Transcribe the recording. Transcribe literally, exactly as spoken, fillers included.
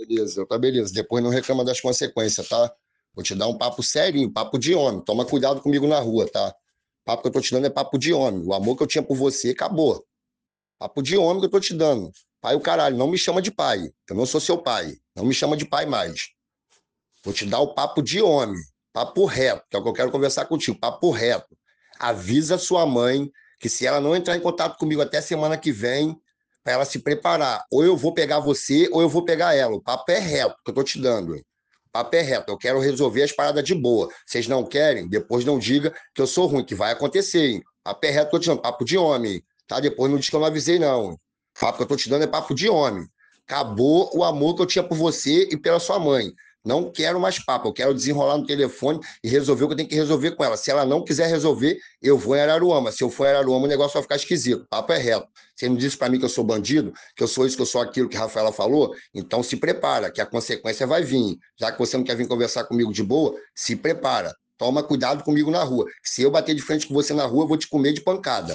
Beleza, tá beleza. Depois não reclama das consequências, tá? Vou te dar um papo serinho, papo de homem. Toma cuidado comigo na rua, tá? Papo que eu tô te dando é papo de homem. O amor que eu tinha por você acabou. Papo de homem que eu tô te dando. Pai, o caralho, não me chama de pai. Eu não sou seu pai. Não me chama de pai mais. Vou te dar o papo de homem. Papo reto, que é o que eu quero conversar contigo. Papo reto. Avisa sua mãe que se ela não entrar em contato comigo até semana que vem, para ela se preparar. Ou eu vou pegar você, ou eu vou pegar ela. O papo é reto que eu tô te dando. Hein? O papo é reto. Eu quero resolver as paradas de boa. Vocês não querem? Depois não diga que eu sou ruim, que vai acontecer. Hein? Papo é reto que eu tô te dando. Papo de homem. Tá? Depois não diz que eu não avisei, não. Hein? Papo que eu tô te dando é papo de homem. Acabou o amor que eu tinha por você e pela sua mãe. Não quero mais papo, eu quero desenrolar no telefone e resolver o que eu tenho que resolver com ela. Se ela não quiser resolver, eu vou em Araruama. Se eu for em Araruama, o negócio vai ficar esquisito. O papo é reto. Você não disse para mim que eu sou bandido, que eu sou isso, que eu sou aquilo que a Rafaela falou? Então se prepara, que a consequência vai vir. Já que você não quer vir conversar comigo de boa, se prepara. Toma cuidado comigo na rua. Se eu bater de frente com você na rua, eu vou te comer de pancada.